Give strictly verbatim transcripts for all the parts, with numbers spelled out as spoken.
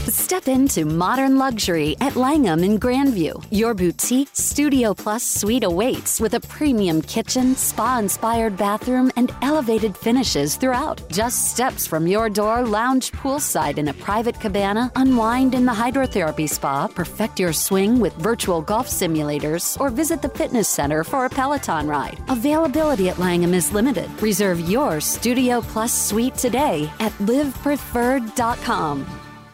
Step into modern luxury at Langham in Grandview. Your boutique Studio Plus suite awaits with a premium kitchen, spa-inspired bathroom, and elevated finishes throughout. Just steps from your door, lounge poolside in a private cabana, unwind in the hydrotherapy spa, perfect your swing with virtual golf simulators, or visit the fitness center for a Peloton ride. Availability at Langham is limited. Reserve your Studio Plus suite today at live preferred dot com.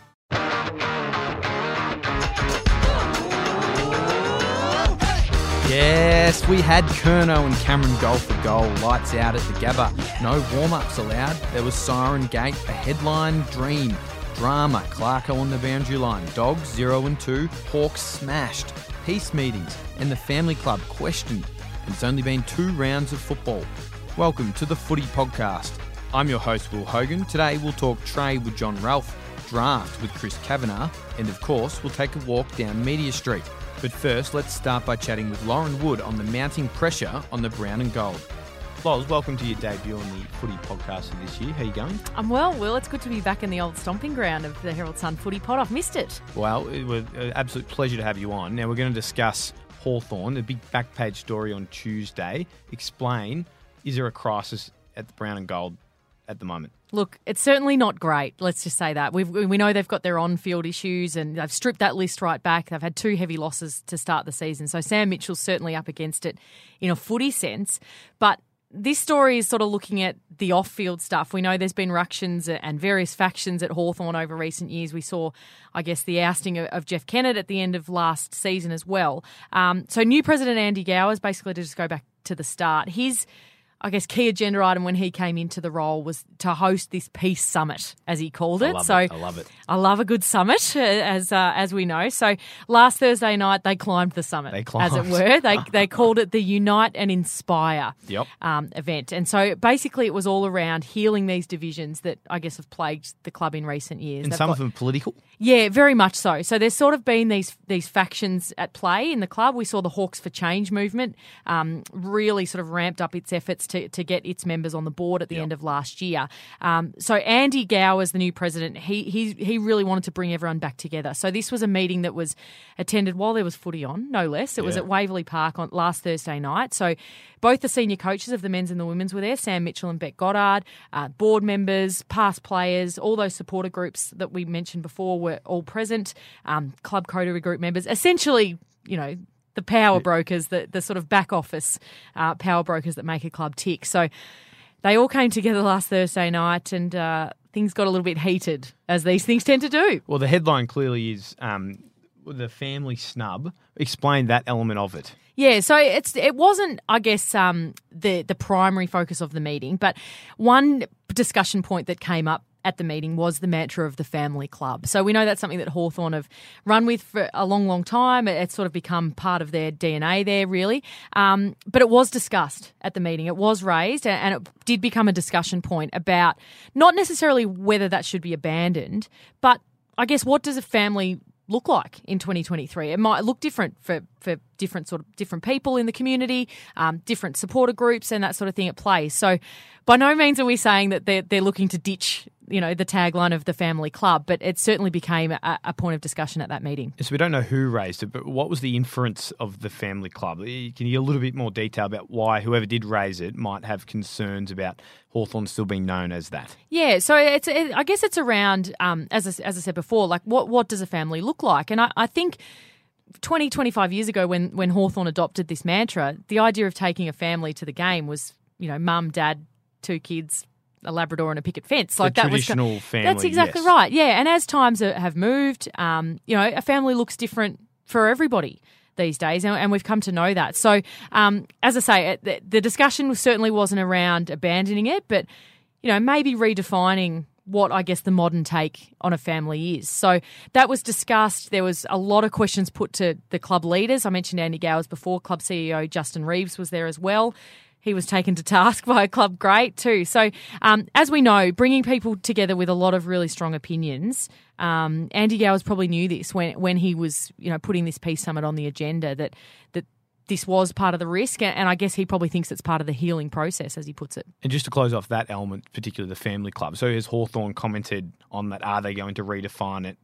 Yes, we had Curnow and Cameron goal for goal, lights out at the Gabba. No warm-ups allowed. There was Siren Gate, a headline dream. Drama, Clarko on the boundary line. Dogs zero and two, Hawks smashed. Peace meetings and the family club questioned. And it's only been two rounds of football. Welcome to the Footy Podcast. I'm your host, Will Hogan. Today we'll talk trade with John Ralph, draft with Chris Kavanagh, and of course we'll take a walk down Media Street. But first, let's start by chatting with Lauren Wood on the mounting pressure on the brown and gold. Loz, welcome to your debut on the Footy Podcast of this year. How are you going? I'm well, Will. It's good to be back in the old stomping ground of the Herald Sun Footy Pod. I've missed it. Well, it was an absolute pleasure to have you on. Now, we're going to discuss Hawthorn, the big back page story on Tuesday. Explain, is there a crisis at the brown and gold at the moment? Look, it's certainly not great. Let's just say that. We've, we know they've got their on-field issues and they've stripped that list right back. They've had two heavy losses to start the season. So Sam Mitchell's certainly up against it in a footy sense. But this story is sort of looking at the off-field stuff. We know there's been ructions and various factions at Hawthorn over recent years. We saw, I guess, the ousting of, of Jeff Kennett at the end of last season as well. Um, so new president Andy Gowers, basically to just go back to the start, his I guess, key agenda item when he came into the role was to host this peace summit, as he called it. I love so it. I love it. I love a good summit, as uh, as we know. So last Thursday night, they climbed the summit, they climbed. as it were. They they called it the Unite and Inspire yep. um, event. And so basically it was all around healing these divisions that I guess have plagued the club in recent years. And They've some got, of them political? Yeah, very much so. So there's sort of been these these factions at play in the club. We saw the Hawks for Change movement um, really sort of ramped up its efforts to, to get its members on the board at the yep. end of last year. Um, so Andy Gowers, the new president, he, he he really wanted to bring everyone back together. So this was a meeting that was attended while there was footy on, no less. It yeah. was at Waverley Park on last Thursday night. So both the senior coaches of the men's and the women's were there, Sam Mitchell and Beck Goddard, uh, board members, past players, all those supporter groups that we mentioned before were all present, um, club coterie group members, essentially, you know, the power brokers, the, the sort of back office uh, power brokers that make a club tick. So they all came together last Thursday night and uh, things got a little bit heated, as these things tend to do. Well, the headline clearly is um, the family snub. Explain that element of it. Yeah, so it's it wasn't, I guess, um, the, the primary focus of the meeting, but one discussion point that came up at the meeting was the mantra of the family club. So we know that's something that Hawthorn have run with for a long, long time. It's sort of become part of their D N A there, really. Um, but it was discussed at the meeting. It was raised and it did become a discussion point about not necessarily whether that should be abandoned, but I guess what does a family look like in twenty twenty-three? It might look different for, for different sort of different people in the community, um, different supporter groups and that sort of thing at play. So by no means are we saying that they're, they're looking to ditch, you know, the tagline of the family club, but it certainly became a, a point of discussion at that meeting. So we don't know who raised it, but what was the inference of the family club? Can you give a little bit more detail about why whoever did raise it might have concerns about Hawthorn still being known as that? Yeah, so it's it, I guess it's around, um, as, I, as I said before, like what, what does a family look like? And I, I think twenty, twenty-five years ago when, when Hawthorn adopted this mantra, the idea of taking a family to the game was, you know, mum, dad, two kids, a Labrador and a picket fence. Like the that traditional was, family. That's exactly yes. right. Yeah, and as times have moved, um, you know, a family looks different for everybody these days, and, and we've come to know that. So, um, as I say, the, the discussion certainly wasn't around abandoning it, but you know, maybe redefining what I guess the modern take on a family is. So that was discussed. There was a lot of questions put to the club leaders. I mentioned Andy Gowers before. Club C E O Justin Reeves was there as well. He was taken to task by a club great too. So um, as we know, bringing people together with a lot of really strong opinions, um, Andy Gowers probably knew this when when he was, you know, putting this peace summit on the agenda, that that this was part of the risk, and I guess he probably thinks it's part of the healing process, as he puts it. And just to close off that element, particularly the family club, so has Hawthorn commented on that? Are they going to redefine it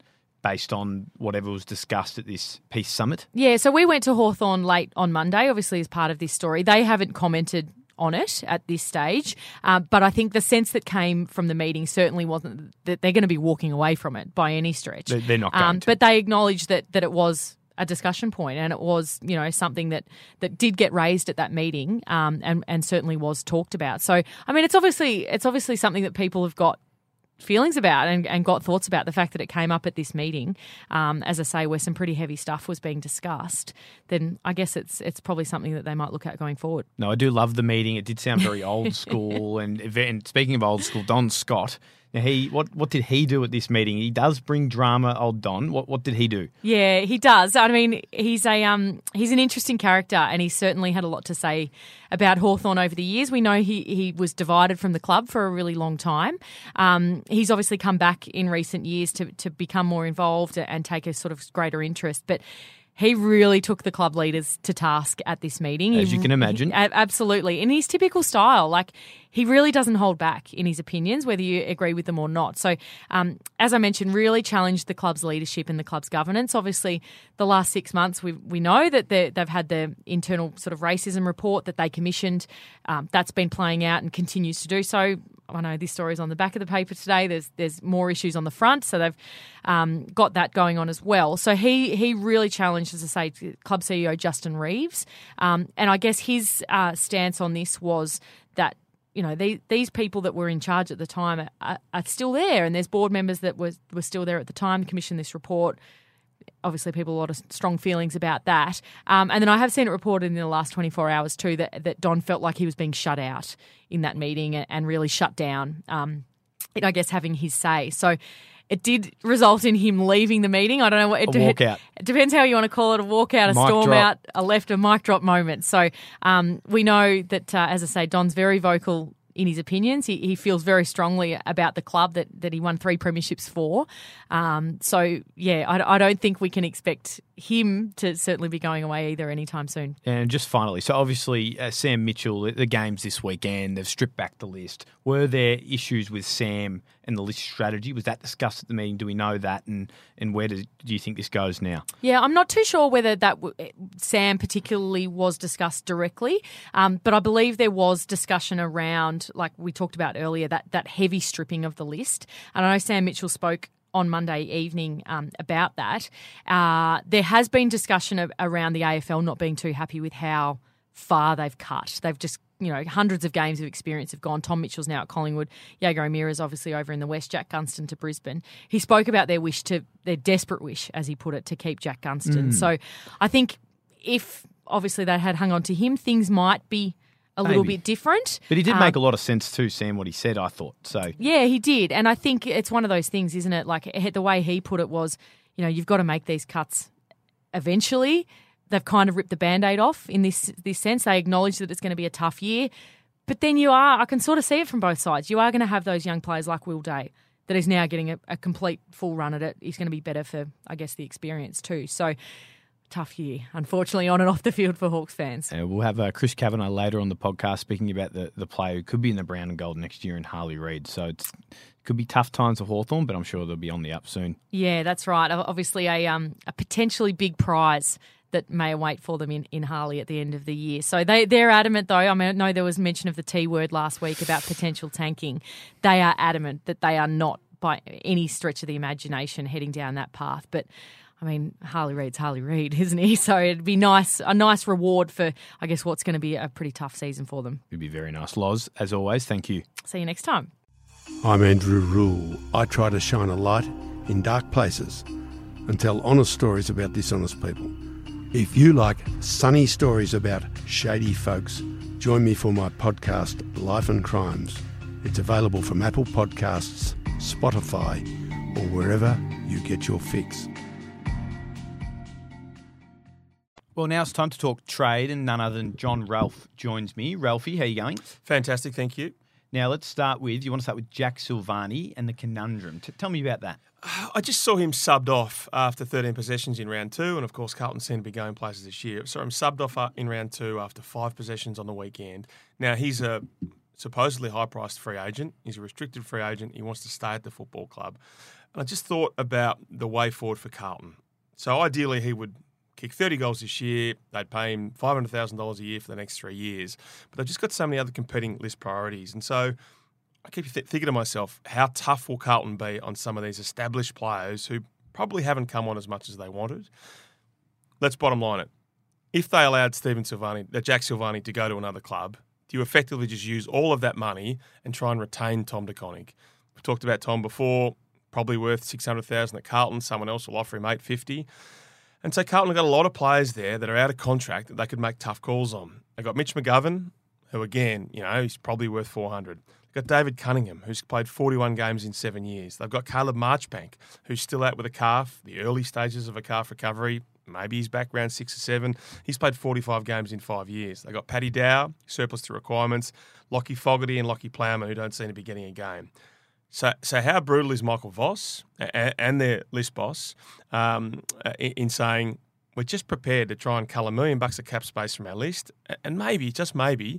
based on whatever was discussed at this Peace Summit? Yeah, so we went to Hawthorn late on Monday, obviously as part of this story. They haven't commented on it at this stage, um, but I think the sense that came from the meeting certainly wasn't that they're going to be walking away from it by any stretch. They're, they're not going um, to. But they acknowledged that that it was a discussion point, and it was, you know, something that, that did get raised at that meeting, um, and and certainly was talked about. So, I mean, it's obviously it's obviously something that people have got feelings about and, and got thoughts about. The fact that it came up at this meeting, um, as I say, where some pretty heavy stuff was being discussed, then I guess it's it's probably something that they might look at going forward. No, I do love the meeting. It did sound very old school. and, and speaking of old school, Don Scott. Now he what what did he do at this meeting? He does bring drama, old Don. What what did he do? Yeah, he does. I mean, he's a um he's an interesting character, and he certainly had a lot to say about Hawthorn over the years. We know he he was divided from the club for a really long time. Um, he's obviously come back in recent years to to become more involved and take a sort of greater interest, but he really took the club leaders to task at this meeting. As he, you can imagine. He, absolutely. In his typical style, like he really doesn't hold back in his opinions, whether you agree with them or not. So, um, as I mentioned, really challenged the club's leadership and the club's governance. Obviously, the last six months, we we know that they've had the internal sort of racism report that they commissioned. Um, that's been playing out and continues to do so. I know this story is on the back of the paper today. There's there's more issues on the front, so they've um, got that going on as well. So he he really challenged, as I say, club C E O Justin Reeves, um, and I guess his uh, stance on this was that, you know, they, these people that were in charge at the time are, are still there, and there's board members that were were still there at the time, commissioned this report. Obviously, people have a lot of strong feelings about that. Um, and then I have seen it reported in the last twenty-four hours too that, that Don felt like he was being shut out in that meeting and, and really shut down, um, and I guess having his say. So it did result in him leaving the meeting. I don't know what it, a walkout. It depends how you want to call it, a walkout, a mic storm drop. out, a left, a mic drop moment. So um, we know that, uh, as I say, Don's very vocal in his opinions. He, he feels very strongly about the club that, that he won three premierships for. Um, so, yeah, I, I don't think we can expect him to certainly be going away either anytime soon. And just finally, so obviously uh, Sam Mitchell, the, the games this weekend, they've stripped back the list. Were there issues with Sam and the list strategy? Was that discussed at the meeting? Do we know that? And, and where do, do you think this goes now? Yeah, I'm not too sure whether that w- Sam particularly was discussed directly, um, but I believe there was discussion around, like we talked about earlier, that, that heavy stripping of the list. And I know Sam Mitchell spoke on Monday evening um, about that. Uh, there has been discussion of, around the A F L not being too happy with how far they've cut. They've just, you know, hundreds of games of experience have gone. Tom Mitchell's now at Collingwood. Jaeger O'Meara's obviously over in the West, Jack Gunston to Brisbane. He spoke about their wish to, their desperate wish, as he put it, to keep Jack Gunston. Mm. So I think if obviously they had hung on to him, things might be a Maybe. little bit different. But he did um, make a lot of sense too, Sam, what he said, I thought. So yeah, he did. And I think it's one of those things, isn't it? Like the way he put it was, you know, you've got to make these cuts eventually. They've kind of ripped the Band-Aid off in this this sense. They acknowledge that it's going to be a tough year. But then you are, I can sort of see it from both sides. You are going to have those young players like Will Day that is now getting a, a complete full run at it. He's going to be better for, I guess, the experience too. So tough year, unfortunately, on and off the field for Hawks fans. Uh, we'll have uh, Chris Kavanagh later on the podcast speaking about the, the player who could be in the brown and gold next year in Harley Reid. So it's, it could be tough times for Hawthorn, but I'm sure they'll be on the up soon. Yeah, that's right. Obviously a um a potentially big prize that may await for them in, in Harley at the end of the year. So they, they're adamant, though. I mean, I know there was mention of the T word last week about potential tanking. They are adamant that they are not, by any stretch of the imagination, heading down that path. But I mean, Harley Reid's Harley Reid, isn't he? So it'd be nice, a nice reward for, I guess, what's going to be a pretty tough season for them. It'd be very nice. Loz, as always, thank you. See you next time. I'm Andrew Rule. I try to shine a light in dark places and tell honest stories about dishonest people. If you like sunny stories about shady folks, join me for my podcast, Life and Crimes. It's available from Apple Podcasts, Spotify, or wherever you get your fix. Well, now it's time to talk trade, and none other than John Ralph joins me. Ralphie, how are you going? Fantastic, thank you. Now, let's start with, you want to start with Jack Silvani and the conundrum. T- tell me about that. I just saw him subbed off after thirteen possessions in round two, and of course Carlton seem to be going places this year. Saw him subbed off in round two after five possessions on the weekend. Now, he's a supposedly high-priced free agent. He's a restricted free agent. He wants to stay at the football club. And I just thought about the way forward for Carlton. So ideally he would kick thirty goals this year. They'd pay him five hundred thousand dollars a year for the next three years. But they've just got so many other competing list priorities. And so I keep th- thinking to myself, how tough will Carlton be on some of these established players who probably haven't come on as much as they wanted? Let's bottom line it. If they allowed Stephen Silvani, uh, Jack Silvani to go to another club, do you effectively just use all of that money and try and retain Tom De Koning? We've talked about Tom before, probably worth six hundred thousand dollars at Carlton. Someone else will offer him eight hundred fifty thousand dollars. And so Carlton have got a lot of players there that are out of contract that they could make tough calls on. They've got Mitch McGovern, who again, you know, he's probably worth four hundred. They've got David Cunningham, who's played forty-one games in seven years. They've got Caleb Marchbank, who's still out with a calf, the early stages of a calf recovery. Maybe he's back round six or seven. He's played forty-five games in five years. They've got Paddy Dow, surplus to requirements, Lockie Fogarty and Lockie Plowman, who don't seem to be getting a game. So, so how brutal is Michael Voss and, and their list boss um, in, in saying we're just prepared to try and cull a million bucks of cap space from our list, and maybe, just maybe,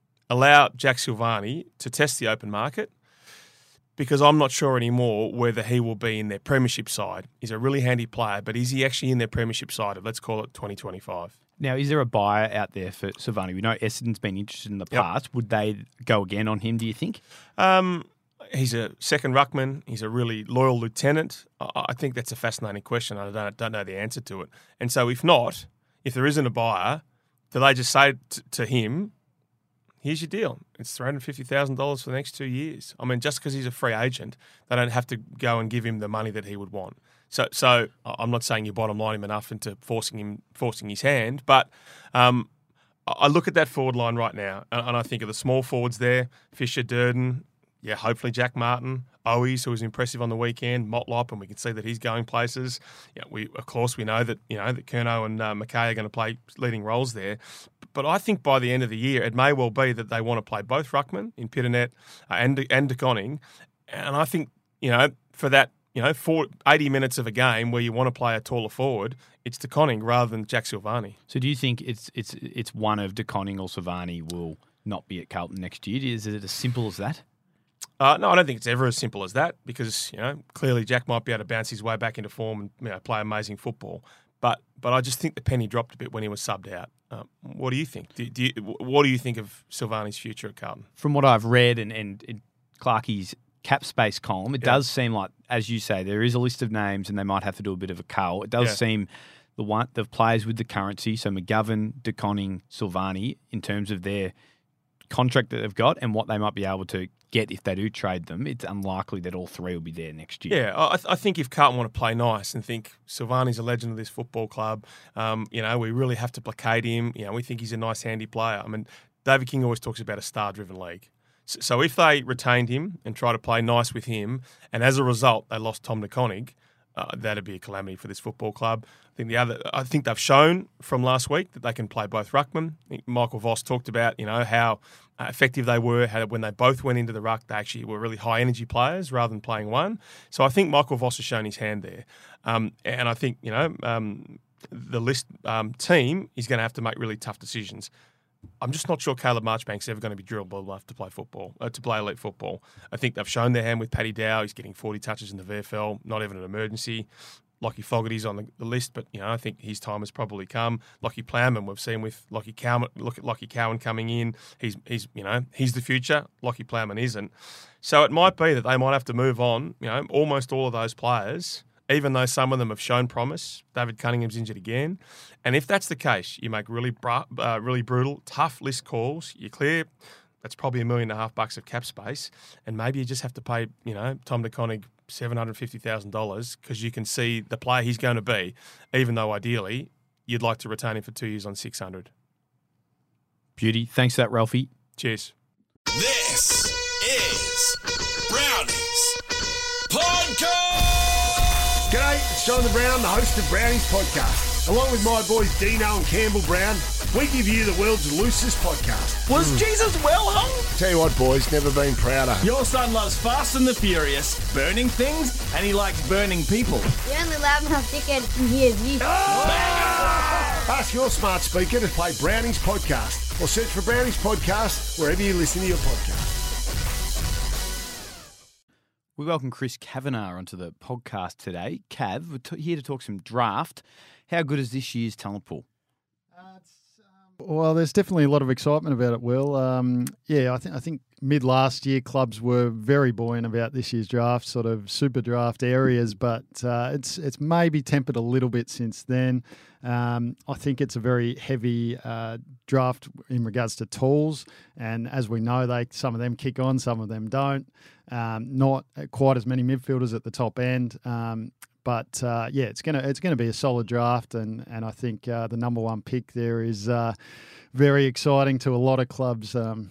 allow Jack Silvani to test the open market? Because I'm not sure anymore whether he will be in their premiership side. He's a really handy player, but is he actually in their premiership side of, let's call it, twenty twenty-five? Now, is there a buyer out there for Silvani? We know Essendon's been interested in the past. Yep. Would they go again on him, do you think? Um, he's a second ruckman. He's a really loyal lieutenant. I, I think that's a fascinating question. I don't, don't know the answer to it. And so if not, if there isn't a buyer, do they just say t- to him, here's your deal. It's three hundred fifty thousand dollars for the next two years. I mean, just because he's a free agent, they don't have to go and give him the money that he would want. So, so I'm not saying you bottom line him enough into forcing him, forcing his hand, but um, I look at that forward line right now, and, and I think of the small forwards there: Fisher, Durden, yeah, hopefully Jack Martin, Owies, who was impressive on the weekend, Motlop, and we can see that he's going places. You know, we of course we know that you know that Curnow and uh, McKay are going to play leading roles there. But I think by the end of the year, it may well be that they want to play both ruckman in Pitternet uh, and and De Koning, and I think you know for that you know for eighty minutes of a game where you want to play a taller forward, it's De Koning rather than Jack Silvani. So do you think it's it's it's one of De Koning or Silvani will not be at Carlton next year? Is it as simple as that? Uh, no, I don't think it's ever as simple as that because you know clearly Jack might be able to bounce his way back into form and you know, play amazing football. But but I just think the penny dropped a bit when he was subbed out. Uh, what do you think? Do, do you, what do you think of Silvani's future at Carlton? From what I've read and, and, and Clarkie's cap space column, it yeah. does seem like, as you say, there is a list of names and they might have to do a bit of a cull. It does yeah. seem the one the players with the currency, so McGovern, De Koning, Silvani, in terms of their contract that they've got and what they might be able to get if they do trade them, it's unlikely that all three will be there next year. Yeah, I, th- I think if Carlton want to play nice and think Silvani's a legend of this football club, um, you know, we really have to placate him. You know, we think he's a nice, handy player. I mean, David King always talks about a star-driven league. So, so if they retained him and try to play nice with him, and as a result they lost Tom De Koning, uh, that'd be a calamity for this football club. I think the other, I think they've shown from last week that they can play both ruckman. I think Michael Voss talked about, you know, how uh, effective they were how, when they both went into the ruck. They actually were really high energy players rather than playing one. So I think Michael Voss has shown his hand there, um, and I think you know um, the list um, team is going to have to make really tough decisions. I'm just not sure Caleb Marchbank's ever going to be drillable enough to play football, uh, to play elite football. I think they've shown their hand with Paddy Dow. He's getting forty touches in the V F L, not even an emergency. Lockie Fogarty's on the, the list, but you know I think his time has probably come. Lockie Plowman, we've seen with Lockie Cowan. Look at Lockie Cowan coming in. He's he's you know he's the future. Lockie Plowman isn't. So it might be that they might have to move on. You know, almost all of those players, even though some of them have shown promise. David Cunningham's injured again. And if that's the case, you make really br- uh, really brutal, tough list calls. You clear, that's probably a million and a half bucks of cap space. And maybe you just have to pay, you know, Tom De Koning seven hundred fifty thousand dollars because you can see the player he's going to be, even though ideally you'd like to retain him for two years on six hundred. Beauty. Thanks for that, Ralphie. Cheers. This is Brownies Podcast! G'day, it's Jonathan Brown, the host of Brownies Podcast. Along with my boys Dino and Campbell Brown, we give you the world's loosest podcast. Was mm. Jesus well hung? Tell you what, boys, never been prouder. Your son loves Fast and the Furious, burning things, and he likes burning people. You're only loud enough dickhead can hear you. Oh! Ask your smart speaker to play Brownies Podcast or search for Brownies Podcast wherever you listen to your podcast. We welcome Chris Kavanagh onto the podcast today. Cav, we're t- here to talk some draft. How good is this year's talent pool? Well, there's definitely a lot of excitement about it, Will. Um, yeah, I think I think mid last year clubs were very buoyant about this year's draft, sort of super draft areas, but uh, it's it's maybe tempered a little bit since then. Um, I think it's a very heavy uh, draft in regards to tools, and as we know, they some of them kick on, some of them don't. Um, not quite as many midfielders at the top end. Um, But uh, yeah, it's gonna it's gonna be a solid draft, and and I think uh, the number one pick there is uh, very exciting to a lot of clubs um,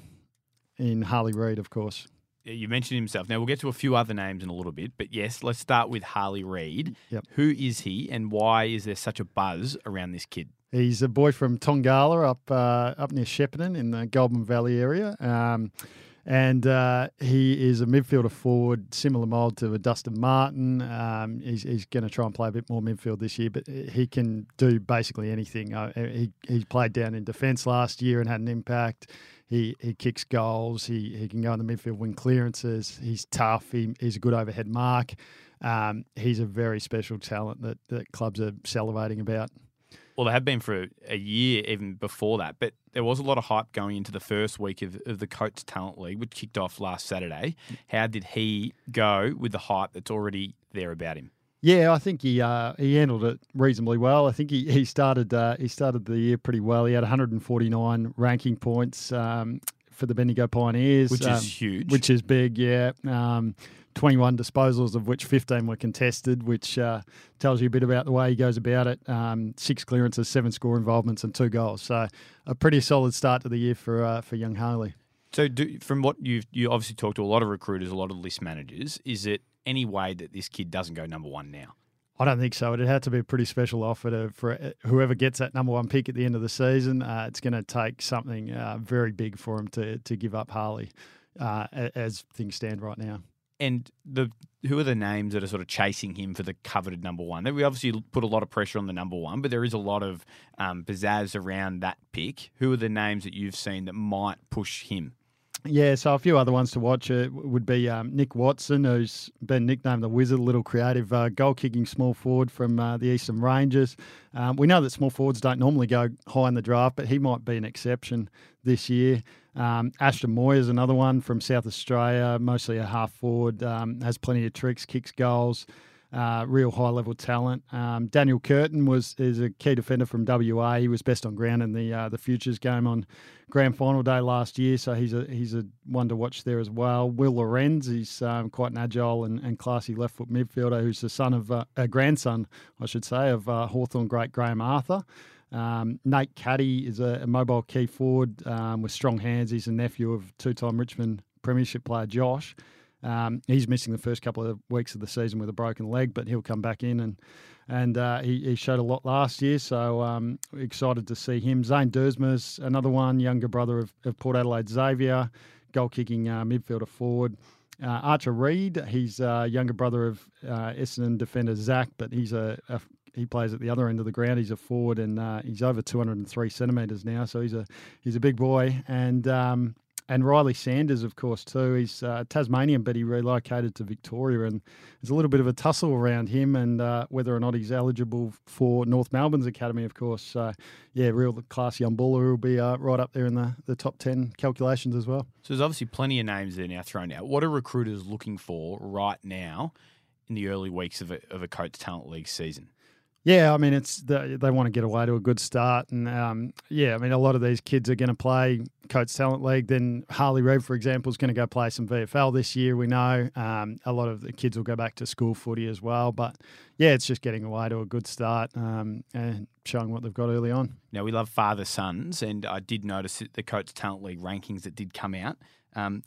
in Harley Reid, of course. You mentioned himself. Now we'll get to a few other names in a little bit, but yes, let's start with Harley Reid. Yep. Who is he, and why is there such a buzz around this kid? He's a boy from Tongala up uh, up near Shepparton in the Goulburn Valley area. Um, And uh, he is a midfielder forward, similar mould to a Dustin Martin. Um, he's he's going to try and play a bit more midfield this year, but he can do basically anything. Uh, he he played down in defence last year and had an impact. He he kicks goals. He he can go in the midfield, win clearances. He's tough. He, he's a good overhead mark. Um, he's a very special talent that, that clubs are salivating about. Well, they have been for a year even before that, but there was a lot of hype going into the first week of, of the Coates Talent League, which kicked off last Saturday. How did he go with the hype that's already there about him? Yeah, I think he uh, he handled it reasonably well. I think he he started uh, he started the year pretty well. He had one hundred forty-nine ranking points um, for the Bendigo Pioneers, which um, is huge, which is big. Yeah. Um, twenty-one disposals, of which fifteen were contested, which uh, tells you a bit about the way he goes about it. Um, six clearances, seven score involvements, and two goals. So a pretty solid start to the year for uh, for young Harley. So do, from what you've you obviously talked to a lot of recruiters, a lot of list managers, is it any way that this kid doesn't go number one now? I don't think so. It'd have to be a pretty special offer to, for whoever gets that number one pick at the end of the season. Uh, it's going to take something uh, very big for him to, to give up Harley uh, as things stand right now. And the who are the names that are sort of chasing him for the coveted number one? We obviously put a lot of pressure on the number one, but there is a lot of um, pizzazz around that pick. Who are the names that you've seen that might push him? Yeah, so a few other ones to watch uh, would be um, Nick Watson, who's been nicknamed the Wizard, a little creative uh, goal-kicking small forward from uh, the Eastern Rangers. Um, we know that small forwards don't normally go high in the draft, but he might be an exception this year. Um, Ashton Moy is another one from South Australia, mostly a half forward, um, has plenty of tricks, kicks goals, uh, real high-level talent. Um, Daniel Curtin was is a key defender from W A. He was best on ground in the uh, the Futures game on grand final day last year, so he's a he's a one to watch there as well. Will Lorenz, he's um, quite an agile and, and classy left foot midfielder who's the son of uh, a grandson, I should say, of uh, Hawthorn great Graham Arthur. Um, Nate Caddy is a, a mobile key forward um, with strong hands. He's a nephew of two-time Richmond Premiership player Josh. Um, he's missing the first couple of weeks of the season with a broken leg, but he'll come back in and and uh, he, he showed a lot last year, so um, excited to see him. Zane Dersmer's another one, younger brother of, of Port Adelaide Xavier, goal-kicking uh, midfielder forward. Uh, Archer Reid, he's a uh, younger brother of uh, Essendon defender Zach, but he's a, a he plays at the other end of the ground. He's a forward, and uh, he's over two hundred three centimetres now, so he's a he's a big boy. And um, and Riley Sanders, of course, too. He's uh, Tasmanian, but he relocated to Victoria, and there's a little bit of a tussle around him and uh, whether or not he's eligible for North Melbourne's academy, of course. So, yeah, real class young baller who will be uh, right up there in the, the top ten calculations as well. So there's obviously plenty of names there now thrown out. What are recruiters looking for right now in the early weeks of a, of a Coates Talent League season? Yeah, I mean, it's the, they want to get away to a good start. And, um, yeah, I mean, a lot of these kids are going to play Coates Talent League. Then Harley Reid, for example, is going to go play some V F L this year, we know. Um, a lot of the kids will go back to school footy as well. But, yeah, it's just getting away to a good start um, and showing what they've got early on. Now, we love father-sons, and I did notice the Coates Talent League rankings that did come out. Um,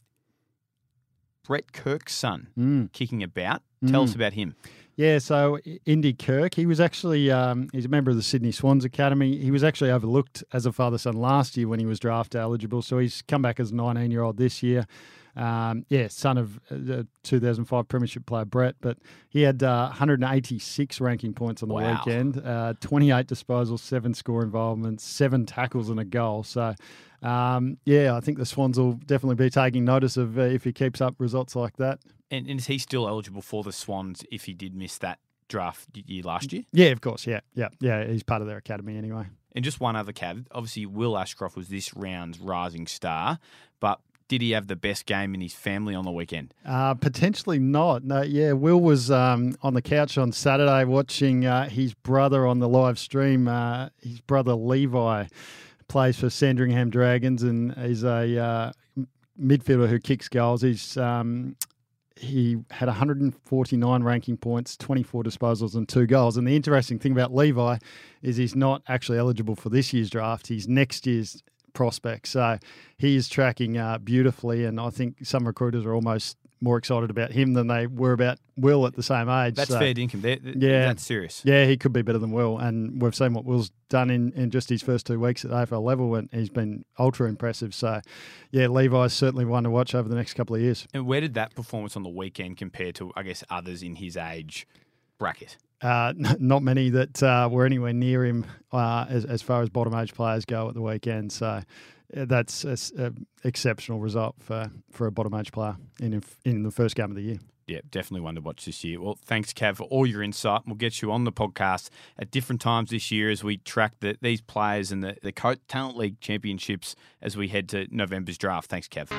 Brett Kirk's son, mm. kicking about. Tell mm. us about him. Yeah, so Indy Kirk, he was actually, um, he's a member of the Sydney Swans Academy. He was actually overlooked as a father-son last year when he was draft eligible, so he's come back as a nineteen-year-old this year. Um, yeah, son of uh, two thousand five Premiership player Brett, but he had uh, one hundred eighty-six ranking points on the wow. weekend, uh, twenty-eight disposals, seven score involvements, seven tackles and a goal. So um, yeah, I think the Swans will definitely be taking notice of uh, if he keeps up results like that. And, and is he still eligible for the Swans if he did miss that draft year last year? Yeah, of course. Yeah, yeah, yeah. He's part of their academy anyway. And just one other caveat. Obviously, Will Ashcroft was this round's rising star, but did he have the best game in his family on the weekend? Uh, potentially not. No, yeah, Will was um, on the couch on Saturday watching uh, his brother on the live stream. Uh, his brother Levi plays for Sandringham Dragons and he's a uh, midfielder who kicks goals. He's um, he had one hundred forty-nine ranking points, twenty-four disposals and two goals. And the interesting thing about Levi is he's not actually eligible for this year's draft. He's next year's prospect. So he is tracking uh, beautifully, and I think some recruiters are almost more excited about him than they were about Will at the same age. That's so, fair dinkum. They're, they're, yeah, that's serious. Yeah, he could be better than Will, and we've seen what Will's done in, in just his first two weeks at the A F L level, and he's been ultra impressive. So, yeah, Levi's certainly one to watch over the next couple of years. And where did that performance on the weekend compare to, I guess, others in his age bracket? Uh, n- not many that uh, were anywhere near him uh, as, as far as bottom age players go at the weekend. So uh, that's an exceptional result for, for a bottom age player in in the first game of the year. Yeah, definitely one to watch this year. Well, thanks, Cav, for all your insight. We'll get you on the podcast at different times this year as we track the, these players and the, the Talent League Championships as we head to November's draft. Thanks, Cav.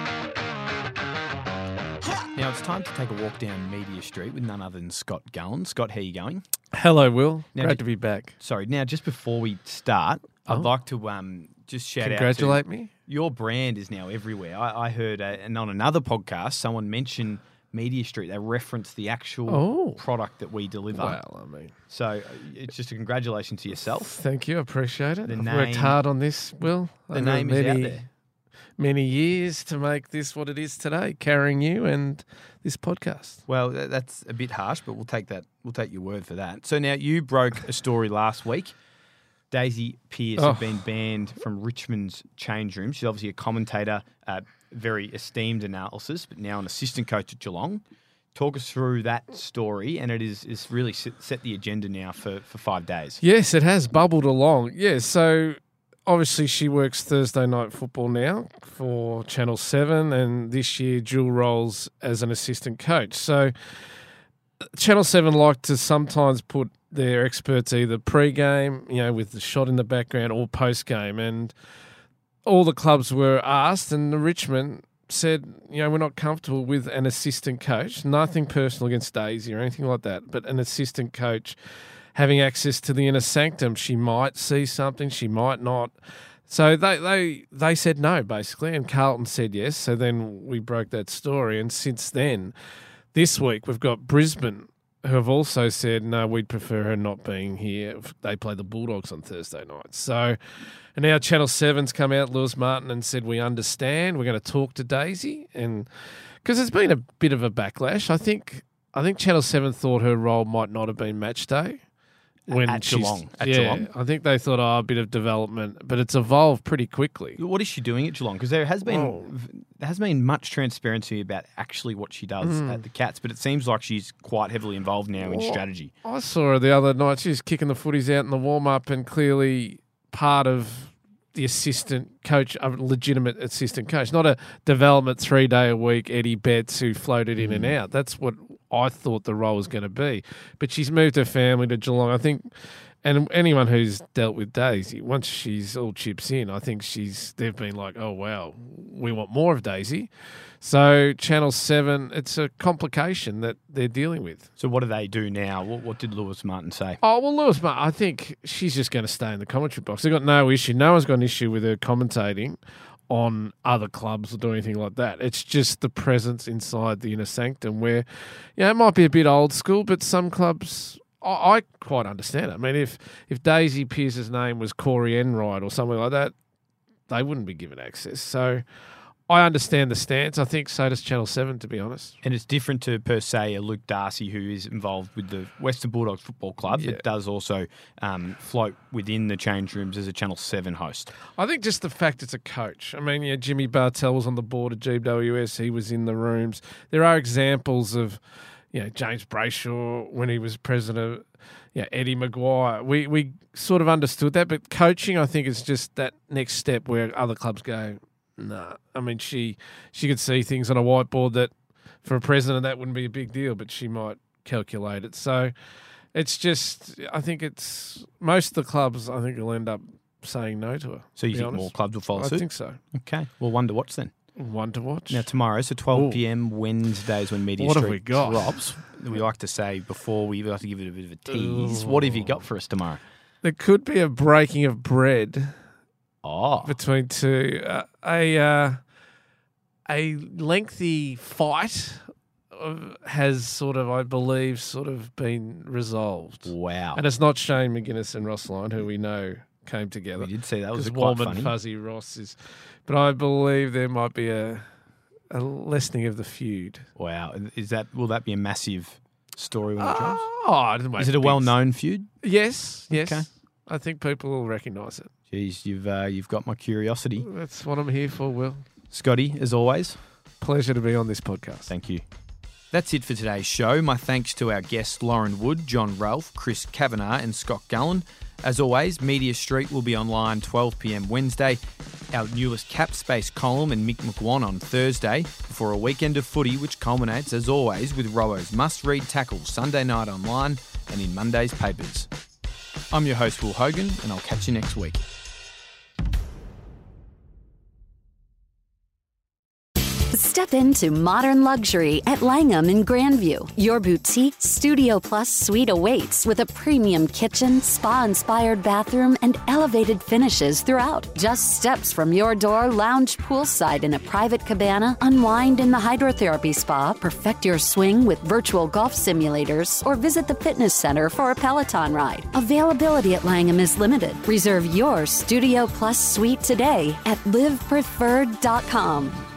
Now it's time to take a walk down Media Street with none other than Scott Gullen. Scott, how are you going? Hello, Will. Now, Great ju- to be back. Sorry. Now, just before we start, Oh. I'd like to um, just shout Congratulate out to me. Your brand is now everywhere. I, I heard, uh, and on another podcast, someone mentioned Media Street. They referenced the actual Oh. product that we deliver. Well, I mean, So uh, it's just a congratulations to yourself. thank you. I appreciate it. The I've name- worked hard on this, Will. The over name many, is out there. Many years to make this what it is today, carrying you and this podcast. Well, tha- that's a bit harsh, but we'll take that. We'll take your word for that. So now you broke a story last week. Daisy Pearce Oh. had been banned from Richmond's change room. She's obviously a commentator, uh, very esteemed analysis, but now an assistant coach at Geelong. Talk us through that story, and it is is really set set the agenda now for, for five days. Yes, it has bubbled along. Yeah, so obviously she works Thursday night football now for Channel seven, and this year dual roles as an assistant coach. So Channel seven like to sometimes put their experts either pre-game, you know, with the shot in the background, or post-game. And all the clubs were asked, and the Richmond said, you know, we're not comfortable with an assistant coach. Nothing personal against Daisy or anything like that, but an assistant coach having access to the inner sanctum. She might see something, she might not. So they they they said no, basically, and Carlton said yes. So then we broke that story, and since then, this week we've got Brisbane, who have also said, no, we'd prefer her not being here. They play the Bulldogs on Thursday night. So, and now Channel seven's come out, Lewis Martin, and said, we understand. We're going to talk to Daisy. And because there's been a bit of a backlash. I think I think Channel seven thought her role might not have been match day. When At she's- Geelong. At yeah, Geelong. I think they thought, oh, a bit of development. But it's evolved pretty quickly. What is she doing at Geelong? Because there has been Oh. there has been much transparency about actually what she does Mm. at the Cats, but it seems like she's quite heavily involved now in Well, strategy. I saw her the other night. She was kicking the footies out in the warm-up, and clearly part of the assistant coach, a legitimate assistant coach, not a development three-day-a-week Eddie Betts who floated in and out. That's what I thought the role was going to be. But she's moved her family to Geelong. I think, and anyone who's dealt with Daisy, once she's all chips in, I think she's they've been like, oh, wow, we want more of Daisy. So Channel seven, it's a complication that they're dealing with. So what do they do now? What, what did Lewis Martin say? Oh, well, Lewis Martin, I think she's just going to stay in the commentary box. They've got no issue. No one's got an issue with her commentating on other clubs or do anything like that. It's just the presence inside the inner sanctum where, you know, it might be a bit old school, but some clubs, I, I quite understand it. I mean, if, if Daisy Pearce's name was Corey Enright or something like that, they wouldn't be given access. So I understand the stance. I think so does Channel seven, to be honest. And it's different to, per se, a Luke Darcy who is involved with the Western Bulldogs Football Club Yeah. that does also um, float within the change rooms as a Channel seven host. I think just the fact it's a coach. I mean, yeah, Jimmy Bartell was on the board at G W S. He was in the rooms. There are examples of, you know, James Brayshaw when he was president, yeah, Eddie Maguire. We we sort of understood that, but coaching, I think, is just that next step where other clubs go, nah. I mean, she she could see things on a whiteboard that for a president that wouldn't be a big deal, but she might calculate it. So it's just, I think it's most of the clubs, I think, will end up saying no to her. So you think honest. more clubs will follow I suit? I think so. Okay. Well, one to watch then. One to watch. Now, tomorrow, so twelve p.m. Wednesdays when Media what Street have we got? drops. We like to say before we like to give it a bit of a tease. Ooh. What have you got for us tomorrow? There could be a breaking of bread oh. between two. Uh, a, uh, a lengthy fight has sort of, I believe, sort of been resolved. Wow. And it's not Shane McGuinness and Ross Lyon, who we know came together. We did see that. Was quite warm funny. And fuzzy Ross is, but I believe there might be a a lessening of the feud. Wow, is that will that be a massive story when it drops? Oh, is it a well-known feud? Yes, yes. Okay. I think people will recognise it. Jeez, you've uh, you've got my curiosity. That's what I'm here for, Will. Scotty, as always, pleasure to be on this podcast. Thank you. That's it for today's show. My thanks to our guests Lauren Wood, John Ralph, Chris Kavanagh and Scott Gallen. As always, Media Street will be online twelve p.m. Wednesday, our newest Cap Space column and Mick McGuan on Thursday, before a weekend of footy which culminates, as always, with Robo's must-read tackles Sunday night online and in Monday's papers. I'm your host, Will Hogan, and I'll catch you next week. Step into modern luxury at Langham in Grandview. Your boutique Studio Plus suite awaits with a premium kitchen, spa-inspired bathroom, and elevated finishes throughout. Just steps from your door, lounge poolside in a private cabana, unwind in the hydrotherapy spa, perfect your swing with virtual golf simulators, or visit the fitness center for a Peloton ride. Availability at Langham is limited. Reserve your Studio Plus suite today at live preferred dot com.